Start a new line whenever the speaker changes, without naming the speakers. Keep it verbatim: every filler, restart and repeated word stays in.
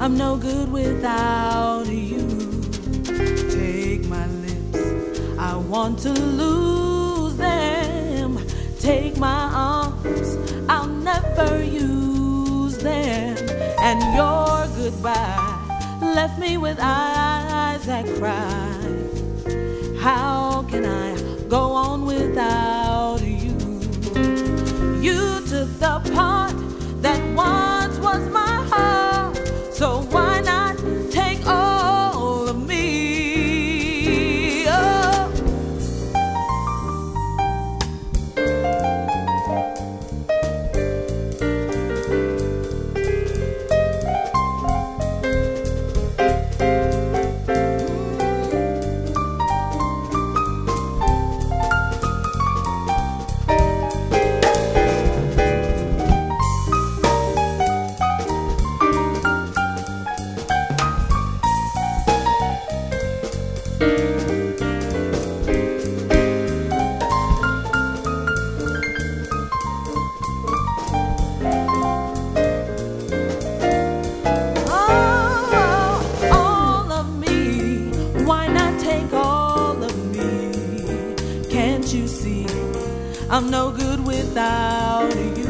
I'm no good without you. Take my lips, I want to lose them. Take my arms, I'll never use them. And your goodbye left me with eyes that cry. How can I go on without you? You took the part that once was my heart, so why not take all of me? Oh. I'm no good without you.